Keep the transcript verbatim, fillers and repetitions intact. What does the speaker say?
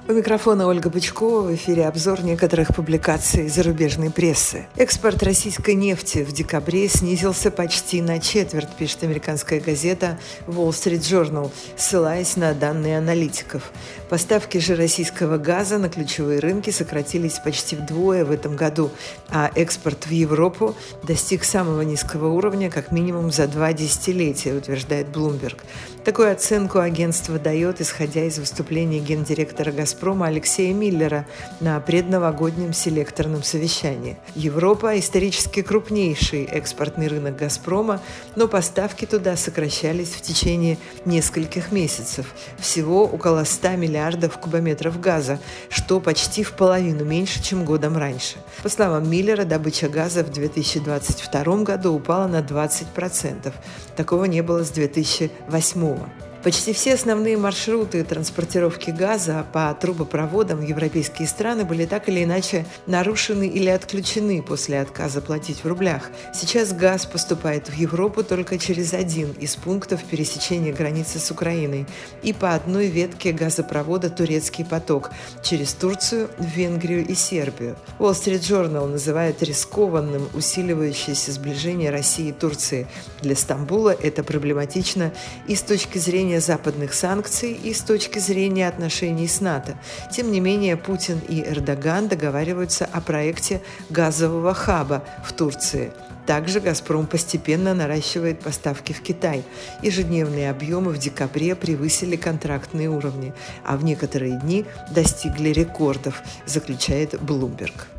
У микрофона Ольга Бычкова, в эфире обзор некоторых публикаций зарубежной прессы. Экспорт российской нефти в декабре снизился почти на четверть, пишет американская газета Wall Street Journal, ссылаясь на данные аналитиков. Поставки же российского газа на ключевые рынки сократились почти вдвое в этом году, а экспорт в Европу достиг самого низкого уровня как минимум за два десятилетия, утверждает Bloomberg. Такую оценку агентство дает, исходя из выступления гендиректора «Газпрома» Алексея Миллера на предновогоднем селекторном совещании. Европа – исторически крупнейший экспортный рынок «Газпрома», но поставки туда сокращались в течение нескольких месяцев. Всего около ста миллиардов кубометров газа, что почти в половину меньше, чем годом раньше. По словам Миллера, добыча газа в две тысячи двадцать втором году упала на двадцать процентов. Такого не было с две тысячи восьмого. Почти все основные маршруты транспортировки газа по трубопроводам в европейские страны были так или иначе нарушены или отключены после отказа платить в рублях. Сейчас газ поступает в Европу только через один из пунктов пересечения границы с Украиной и по одной ветке газопровода «Турецкий поток» через Турцию, Венгрию и Сербию. Wall Street Journal называет рискованным усиливающееся сближение России и Турции. Для Стамбула это проблематично и с точки зрения западных санкций и с точки зрения отношений с НАТО. Тем не менее, Путин и Эрдоган договариваются о проекте газового хаба в Турции. Также «Газпром» постепенно наращивает поставки в Китай. Ежедневные объемы в декабре превысили контрактные уровни, а в некоторые дни достигли рекордов, заключает Bloomberg.